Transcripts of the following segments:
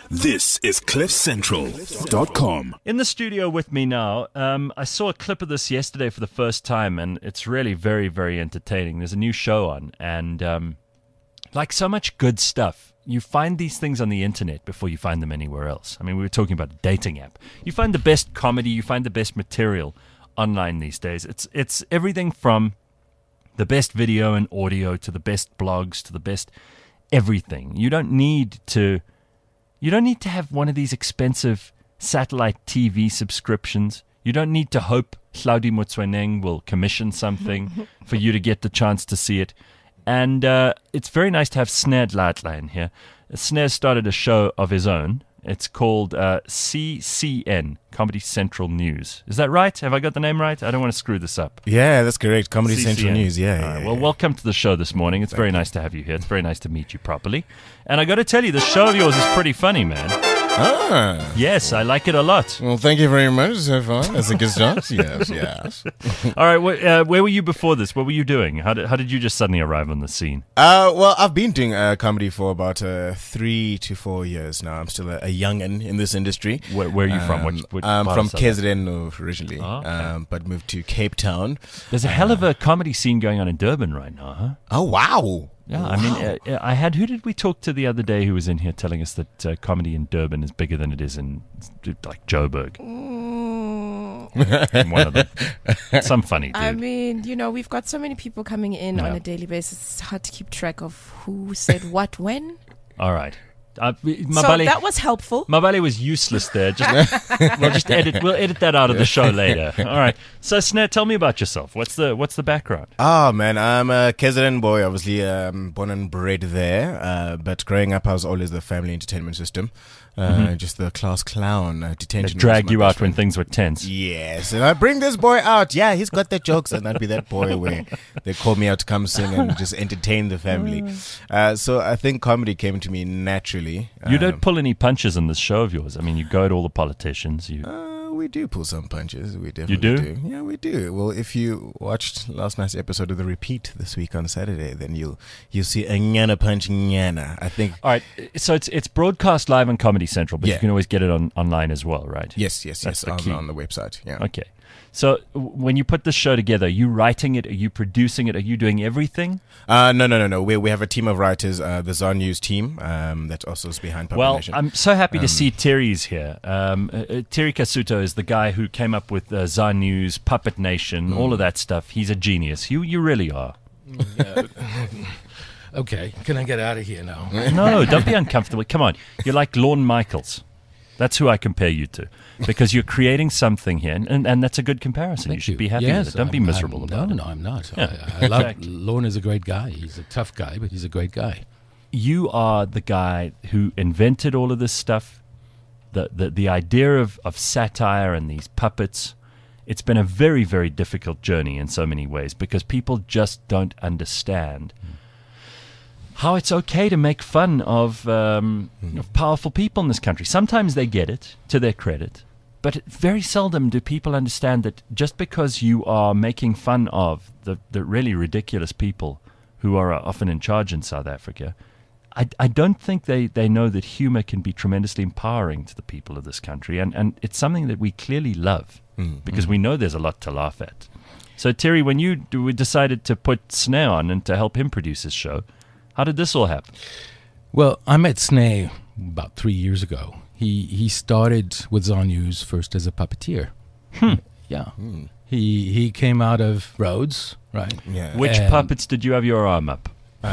This is CliffCentral.com. In the studio with me now, I saw a clip of this yesterday for the first time, and it's really very, very entertaining. There's a new show on, and like so much good stuff, you find these things on the internet before you find them anywhere else. I mean, we were talking about a dating app. You find the best comedy, you find the best material online these days. It's everything from the best video and audio to the best blogs to the best everything. You don't need to have one of these expensive satellite TV subscriptions. You don't need to hope Hlaudi Motsweneng will commission something for you to get the chance to see it. And it's very nice to have Snare Dladla in here. Snare started a show of his own. It's called CCN, Comedy Central News. Is that right? Have I got the name right? I don't want to screw this up. Yeah, that's correct. Comedy CCN. Central News, yeah. All right, well, welcome to the show this morning. It's very nice to have you here. It's very nice to meet you properly. And I got to tell you, the show of yours is pretty funny, man. Ah. Yes, I like it a lot. Well, thank you very much so far. That's a good start. Yes. All right, where were you before this? What were you doing? How did you just suddenly arrive on the scene? Well, I've been doing comedy for about 3 to 4 years now. I'm still a young'un in this industry. Where are you from? Which I'm part from of South Africa? KZN originally, but moved to Cape Town. There's a hell of a comedy scene going on in Durban right now, huh? Oh, wow. Yeah, I mean, who did we talk to the other day who was in here telling us that comedy in Durban is bigger than it is in, like, Joburg? One of them. Some funny dude. I mean, we've got so many people coming in on a daily basis. It's hard to keep track of who said what when. All right. So that was helpful. Mabale was useless there. We'll edit that out of the show later. All right. So Snare, tell me about yourself. What's the background? Oh man, I'm a KZN boy, obviously born and bred there. But growing up, I was always the family entertainment system. Just the class clown detention. That dragged you out when things were tense. Yes, and I bring this boy out. Yeah, he's got the jokes, and I'd be that boy where they call me out to come sing and just entertain the family. So I think comedy came to me naturally. You don't pull any punches in this show of yours. I mean, you go at all the politicians. We do pull some punches. We definitely do. Yeah, we do. Well, if you watched last night's episode of The Repeat this week on Saturday, then you'll see a Nyana punch Nyana, I think. All right. So it's broadcast live on Comedy Central, but you can always get it online as well, right? Yes. That's the key. On the website. Yeah. Okay. So when you put this show together, are you writing it? Are you producing it? Are you doing everything? No. We have a team of writers, the Zon News team, that also is behind Puppet Nation. Well, I'm so happy to see Terry's here. Terry Kasuto is the guy who came up with Zon News, Puppet Nation, all of that stuff. He's a genius. You really are. Okay, can I get out of here now? No, don't be uncomfortable. Come on. You're like Lorne Michaels. That's who I compare you to, because you're creating something here, and that's a good comparison. You should be happy with it. Don't be miserable about it. No, I'm not. Yeah. I love Lorne is a great guy. He's a tough guy, but he's a great guy. You are the guy who invented all of this stuff, the idea of satire and these puppets. It's been a very, very difficult journey in so many ways because people just don't understand how it's okay to make fun of powerful people in this country. Sometimes they get it, to their credit, but very seldom do people understand that just because you are making fun of the really ridiculous people who are often in charge in South Africa, I don't think they know that humor can be tremendously empowering to the people of this country, and it's something that we clearly love because we know there's a lot to laugh at. So, Terry, when you decided to put Snare on and to help him produce his show, how did this all happen? Well, I met Snare about 3 years ago. He started with Zon News first as a puppeteer. Yeah. He came out of Rhodes, right? Yeah. Which puppets did you have your arm up?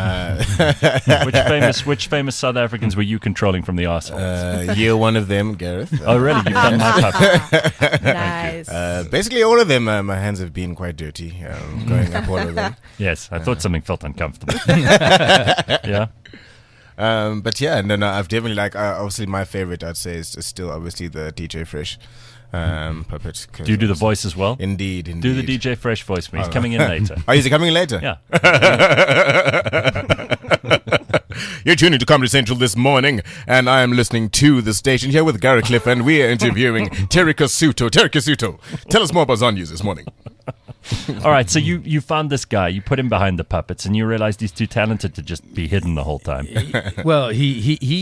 Which famous South Africans were you controlling from the arsehole? You're one of them, Gareth. Oh, really? You've done my puppet. Nice. Basically, all of them, my hands have been quite dirty, going up all of them. Yes, I thought something felt uncomfortable. Yeah. But yeah, no, I've definitely obviously my favorite I'd say is still obviously the DJ Fresh puppet. Do you do the voice as well? Indeed. Do the DJ Fresh voice for me. He's coming in later. Oh, is he coming in later? Yeah. You're tuning to Comedy Central this morning, and I am listening to the station here with Gary Cliff, and we are interviewing Terry Kasuto. Terry Kasuto, tell us more about Zon News this morning. All right, so you found this guy, you put him behind the puppets, and you realized he's too talented to just be hidden the whole time. Well, he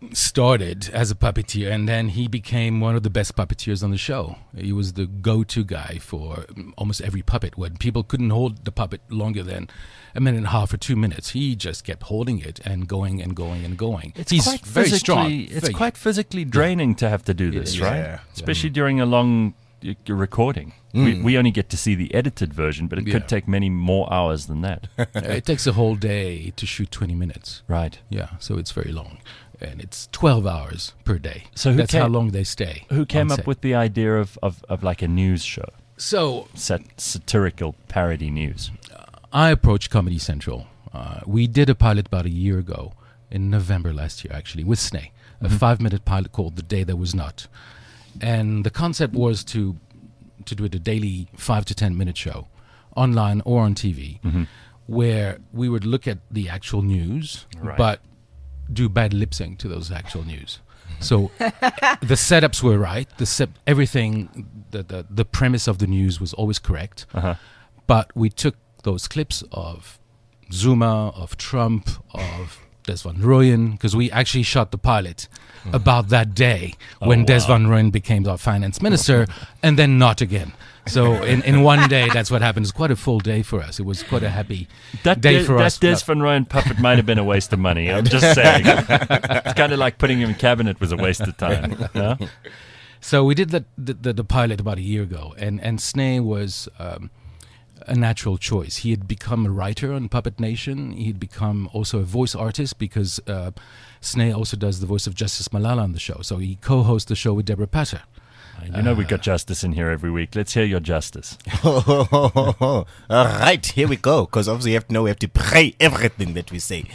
started as a puppeteer, and then he became one of the best puppeteers on the show. He was the go-to guy for almost every puppet. When people couldn't hold the puppet longer than a minute and a half or 2 minutes, he just kept holding it and going and going and going. He's quite very strong. It's quite physically draining to have to do this, right? Yeah. Especially during a long recording. We only get to see the edited version, but it could take many more hours than that. It takes a whole day to shoot 20 minutes. Right. Yeah, so it's very long. And it's 12 hours per day. So that's how long they stay. Who came up with the idea of like a news show? So satirical parody news. I approached Comedy Central. We did a pilot about a year ago, in November last year, actually, with Sneh. A 5-minute pilot called The Day That Was Not. And the concept was to do it a daily 5 to 10 minute show, online or on TV, where we would look at the actual news, but do bad lip sync to those actual news. So the setups were right. Everything, the premise of the news was always correct. But we took those clips of Zuma, of Trump, of Des Van Rooyen, because we actually shot the pilot about that day when Des Van Rooyen became our finance minister, and then not again. So in one day, that's what happened. It was quite a full day for us. It was quite a happy day for us. That Des Van Rooyen puppet might have been a waste of money. I'm just saying. It's kind of like putting him in cabinet was a waste of time. No? So we did the pilot about a year ago, and Sneh was a natural choice. He had become a writer on Puppet Nation. He'd become also a voice artist because Sneh also does the voice of Justice Malala on the show. So he co-hosts the show with Deborah Patter. You know we've got Justice in here every week. Let's hear your Justice. All right, here we go. Because obviously you have to know we have to pray everything that we say.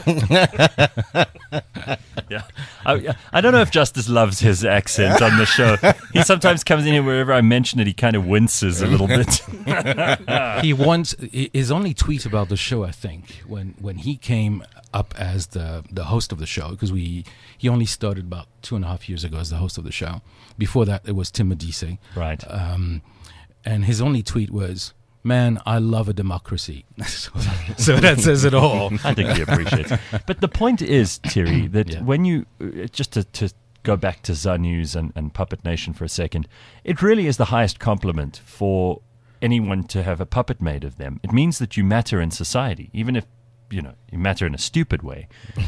Yeah, I don't know if Justice loves his accent on the show. He sometimes comes in here wherever I mention it, he kind of winces a little bit. He wants his only tweet about the show, I think, when he came up as the host of the show, because he only started about 2.5 years ago as the host of the show. Before that, it was Tim Medici. Right. And his only tweet was, "Man, I love a democracy." So that says it all. I think he appreciates it. But the point is, Thierry, that when you, just to go back to Zanews and Puppet Nation for a second, it really is the highest compliment for anyone to have a puppet made of them. It means that you matter in society, even if you matter in a stupid way.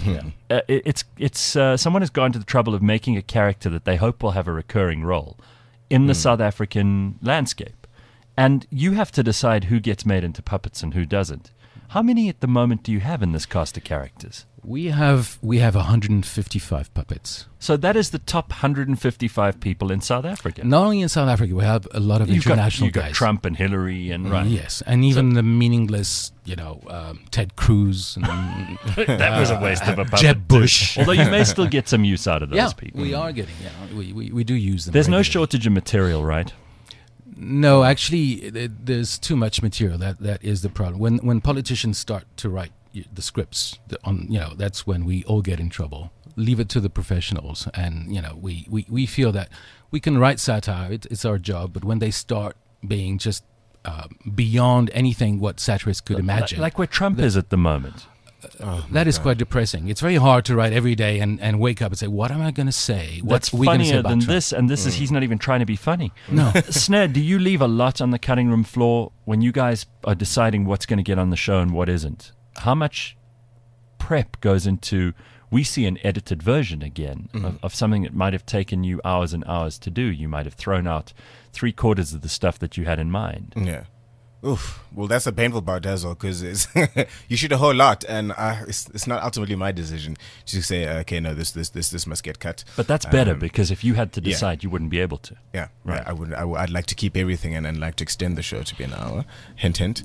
It's someone has gone to the trouble of making a character that they hope will have a recurring role in the South African landscape. And you have to decide who gets made into puppets and who doesn't. How many at the moment do you have in this cast of characters? We have 155 puppets. So that is the top 155 people in South Africa. Not only in South Africa, we have a lot of international guys. You've got Trump and Hillary and yes, and even the meaningless, Ted Cruz and that was a waste of a puppet. Jeb Bush. Although you may still get some use out of those people. We are getting. We do use them. There's regularly. no shortage of material, right? No, actually, there's too much material. That is the problem. When politicians start to write the scripts, that's when we all get in trouble. Leave it to the professionals, and we feel that we can write satire. It's our job, but when they start being just beyond anything what satirists could imagine, like where Trump is at the moment. That is quite depressing. It's very hard to write every day and wake up and say, what am I going to say? What's funnier than this? And this is, he's not even trying to be funny. No. Sneh, do you leave a lot on the cutting room floor when you guys are deciding what's going to get on the show and what isn't? How much prep goes into, we see an edited version again of something that might have taken you hours and hours to do. You might have thrown out 3/4 of the stuff that you had in mind. Yeah. Oof. Well, that's the painful part as well, because you shoot a whole lot, and it's not ultimately my decision to say, okay, no, this must get cut. But that's better, because if you had to decide, you wouldn't be able to. Yeah, right. I'd like to keep everything and like to extend the show to be an hour. Hint, hint.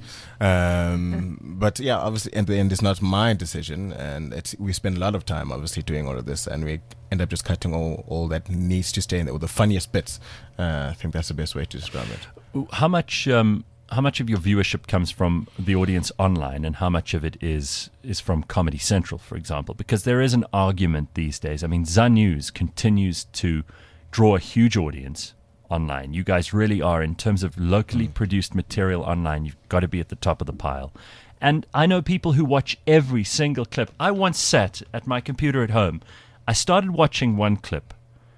But yeah, obviously, in the end, it's not my decision, and we spend a lot of time, obviously, doing all of this, and we end up just cutting all that needs to stay in there, or the funniest bits. I think that's the best way to describe it. How much of your viewership comes from the audience online, and how much of it is from Comedy Central, for example? Because there is an argument these days. I mean, Zanews continues to draw a huge audience online. You guys really are, in terms of locally produced material online, you've got to be at the top of the pile. And I know people who watch every single clip. I once sat at my computer at home. I started watching one clip,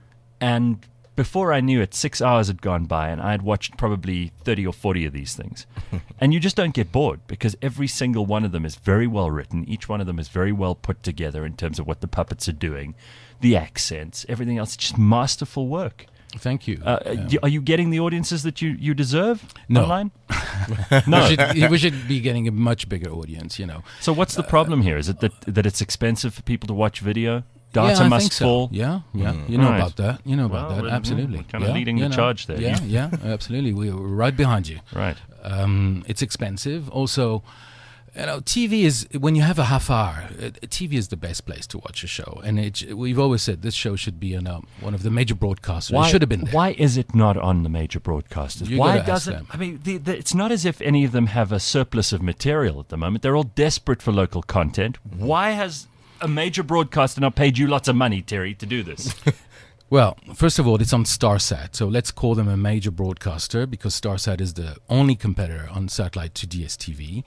and before I knew it, 6 hours had gone by, and I had watched probably 30 or 40 of these things. And you just don't get bored, because every single one of them is very well written. Each one of them is very well put together in terms of what the puppets are doing, the accents, everything else. It's just masterful work. Thank you. Are you getting the audiences that you deserve No. online? No. We should be getting a much bigger audience, you know. So what's the problem here? Is it that it's expensive for people to watch video? Yeah, Data I must think so. fall? Yeah. You know Right. about that. You know about Well, that. Absolutely. we're kinda leading the charge there. Yeah, absolutely. We're right behind you. Right. It's expensive. Also, you know, TV is, when you have a half hour, TV is the best place to watch a show. And we've always said this show should be on one of the major broadcasters. It should have been there. Why is it not on the major broadcasters? You Why gotta ask doesn't? them. I mean, it's not as if any of them have a surplus of material at the moment. They're all desperate for local content. Why has a major broadcaster not paid you lots of money, Terry, to do this? Well, first of all, it's on Starsat, so let's call them a major broadcaster because Starsat is the only competitor on satellite to DSTV.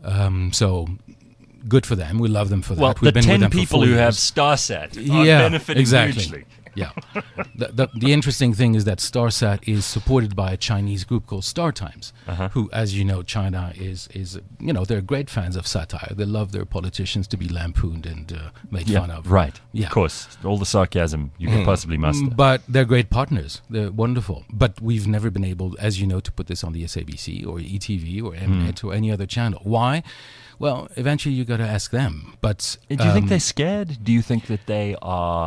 So good for them. We love them for that. Well, We've the been with 10 them for people 4 who have years. Starsat are benefiting hugely. Yeah. The interesting thing is that Starsat is supported by a Chinese group called StarTimes, who, as you know, China is they're great fans of satire. They love their politicians to be lampooned and made fun of. Right. Yeah. Of course. All the sarcasm you could possibly muster. But they're great partners. They're wonderful. But we've never been able, as you know, to put this on the SABC or ETV or Mnet or any other channel. Why? Well, eventually you got to ask them. But Do you think they're scared? Do you think that they are...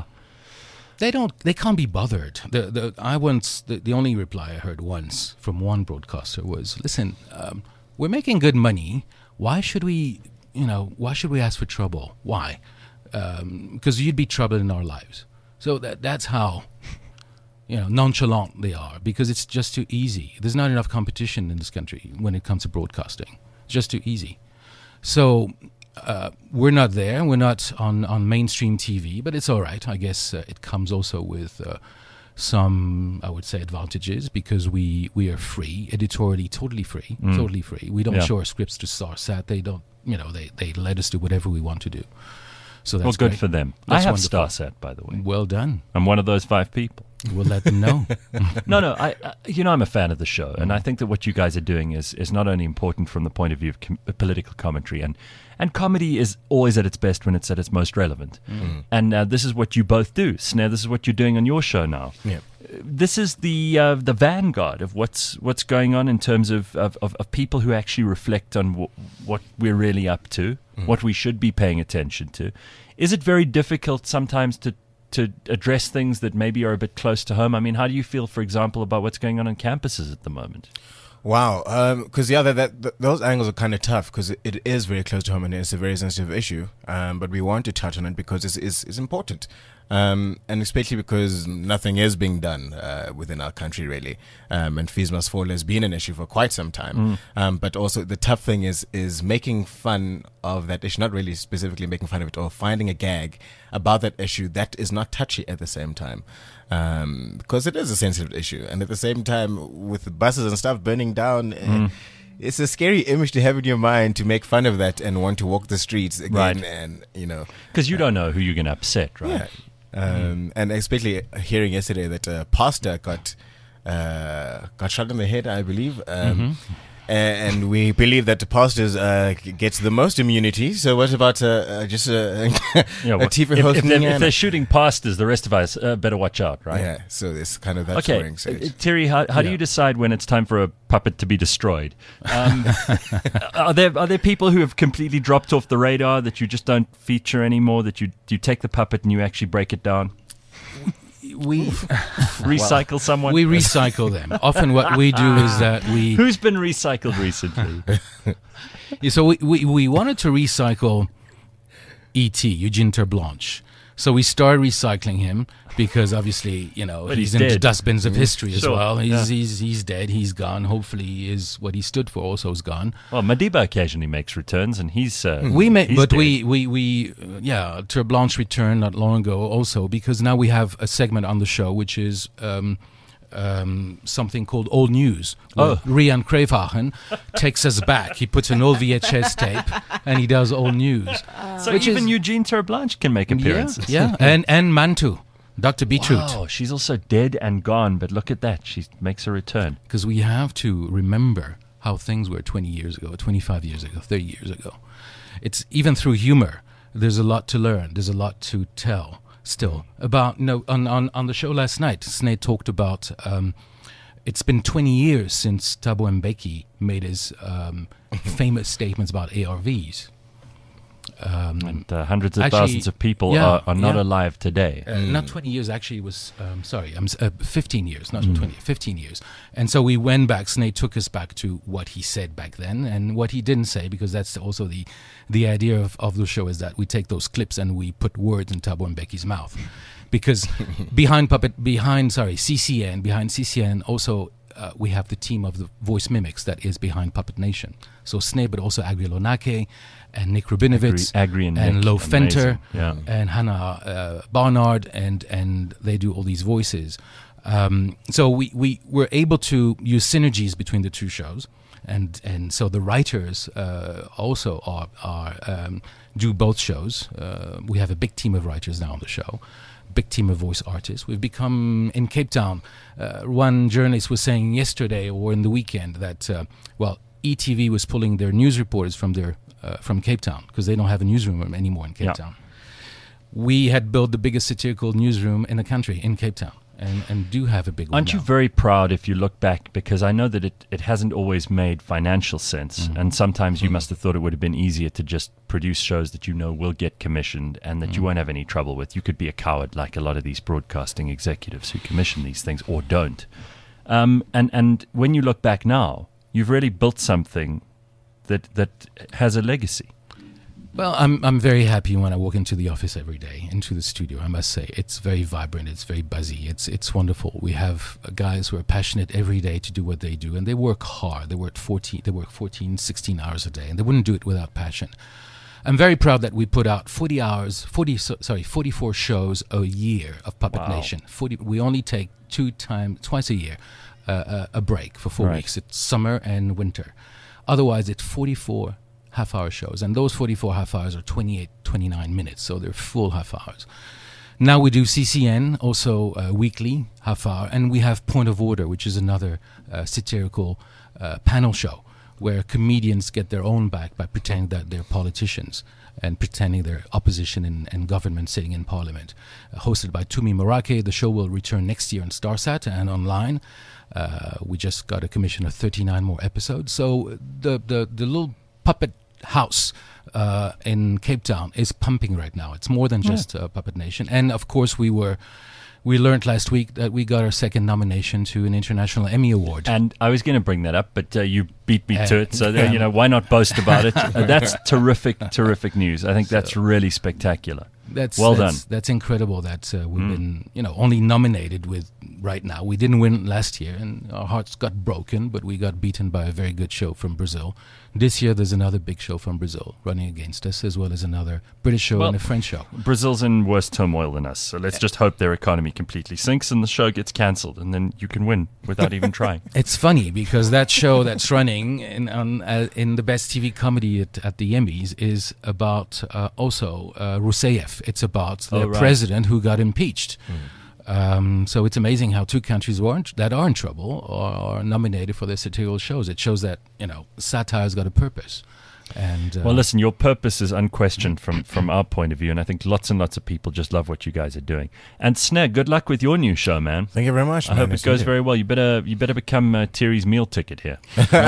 They can't be bothered. The only reply I heard once from one broadcaster was, listen, we're making good money. Why should we ask for trouble? Why? Because you'd be trouble in our lives. So that's how, nonchalant they are, because it's just too easy. There's not enough competition in this country when it comes to broadcasting. It's just too easy. So we're not there. We're not on mainstream TV, but it's all right. I guess it comes also with some, I would say, advantages because we are free, editorially totally free, totally free. We don't show our scripts to Starsat. They don't, they let us do whatever we want to do. So that's good great. for them. That's I have wonderful. Starsat, by the way. Well done. I'm one of those 5 people. We'll let them know. No, I'm a fan of the show, and I think that what you guys are doing is not only important from the point of view of political commentary, and comedy is always at its best when it's at its most relevant. And this is what you both do. Snare, this is what you're doing on your show now. Yeah. This is the vanguard of what's going on in terms of people who actually reflect on what we're really up to, what we should be paying attention to. Is it very difficult sometimes to address things that maybe are a bit close to home? I mean, how do you feel, for example, about what's going on campuses at the moment? Wow, because those angles are kind of tough because it is very close to home and it's a very sensitive issue. But we want to touch on it because it's important, and especially because nothing is being done within our country really. And fees must fall has been an issue for quite some time. But also the tough thing is making fun of that issue, not really specifically making fun of it or finding a gag about that issue that is not touchy at the same time. Because it is a sensitive issue, and at the same time, with the buses and stuff burning down, it's a scary image to have in your mind to make fun of that and want to walk the streets again, Right. and Because you don't know who you're going to upset, right? yeah. And especially hearing yesterday that a pastor got shot in the head, I believe. And we believe that the pastors gets the most immunity. So what about just a TV host? If they're shooting pastors, the rest of us better watch out, right? Yeah, so there's kind of that Okay, worrying stage. Terry, how do you decide when it's time for a puppet to be destroyed? Are there people who have completely dropped off the radar that you just don't feature anymore? That you take the puppet and you actually break it down, We recycle someone? we recycle them. Often what we do is that we... Who's been recycled recently? Yeah, so we wanted to recycle E.T., Eugene Terblanche. So we started recycling him because obviously, But he's he's in the dead. dustbins of history as Sure, well. yeah. He's dead. He's gone. Hopefully, what he stood for also is gone. Well, Madiba occasionally makes returns, and he's Terblanche dead. returned not long ago also because now we have a segment on the show which is something called Old News. Rian Krevagen takes us back. He puts an old VHS tape and he does Old News. So even Eugene Terblanche can make appearances. Yeah. And Mantu, Dr. Beetroot. Wow, she's also dead and gone, but look at that. She makes a return. Because we have to remember how things were 20 years ago, 25 years ago, 30 years ago. It's even through humor. There's a lot to learn. There's a lot to tell still about, on the show last night, Sneh talked about, it's been 20 years since Thabo Mbeki made his famous statements about ARVs. And hundreds of thousands of people are not alive today. Not 20 years, actually, it was, 15 years, not 20, 15 years. And so we went back, Sneh took us back to what he said back then and what he didn't say, because that's also the idea of the show, is that we take those clips and we put words in Thabo Mbeki's mouth. Because behind CCN also we have the team of the voice mimics that is behind Puppet Nation. So Sneh, but also Agri Lonake and Nick Rubinovitz and Lo Fenter and Hannah Barnard, and they do all these voices. So we were able to use synergies between the two shows, and so the writers also are do both shows. We have a big team of writers now on the show. Big team of voice artists. We've become, in Cape Town, one journalist was saying yesterday or in the weekend that, ETV was pulling their news reporters from Cape Town because they don't have a newsroom anymore in Cape Town. We had built the biggest satirical newsroom in the country in Cape Town. And do have a big one. Aren't you very proud if you look back? Because I know that it hasn't always made financial sense. And sometimes you must have thought it would have been easier to just produce shows that you know will get commissioned and that you won't have any trouble with. You could be a coward like a lot of these broadcasting executives who commission these things or don't. And when you look back now, you've really built something that has a legacy. Well, I'm very happy when I walk into the office every day, into the studio. I must say, it's very vibrant, it's very buzzy, it's wonderful. We have guys who are passionate every day to do what they do, and they work hard. They work 14, 16 hours a day, and they wouldn't do it without passion. I'm very proud that we put out 44 shows a year of Puppet Nation. We only take twice a year a break for 4 weeks. It's summer and winter. Otherwise, it's 44 half-hour shows, and those 44 half hours are 28, 29 minutes, so they're full half hours. Now we do CCN, also weekly half hour, and we have Point of Order, which is another satirical panel show where comedians get their own back by pretending that they're politicians and pretending they're opposition and government sitting in parliament. Hosted by Tumi Morake, the show will return next year on Starsat and online. We just got a commission of 39 more episodes, so the little puppet house in Cape Town is pumping right now. It's more than just Puppet Nation. And of course we learned last week that we got our second nomination to an International Emmy Award. And I was going to bring that up, but you beat me to it. So, why not boast about it? That's terrific news. I think that's really spectacular. Well done. That's incredible that we've been, only nominated with right now. We didn't win last year, and our hearts got broken, but we got beaten by a very good show from Brazil. This year, there's another big show from Brazil running against us, as well as another British show and a French show. Brazil's in worse turmoil than us, so let's just hope their economy completely sinks and the show gets cancelled, and then you can win without even trying. It's funny, because that show that's running in the Best TV Comedy at the Emmys is about also Rousseff. It's about the president who got impeached. So it's amazing how two countries that are in trouble are nominated for their satirical shows. It shows that satire's got a purpose. And well, listen, your purpose is unquestioned from our point of view, and I think lots and lots of people just love what you guys are doing. And Sneh, good luck with your new show, man. Thank you very much. I hope it goes very well. You better become Thierry's meal ticket here.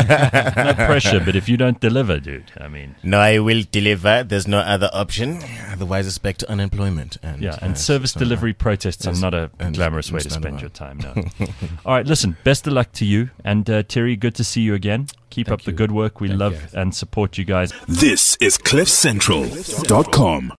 No pressure, but if you don't deliver, dude, no, I will deliver. There's no other option. Otherwise, I expect unemployment. And service delivery protests are not a glamorous way to spend your time. No. All right, listen. Best of luck to you, and Thierry. Good to see you again. Keep up the good work. We love and support you guys. This is CliffCentral.com.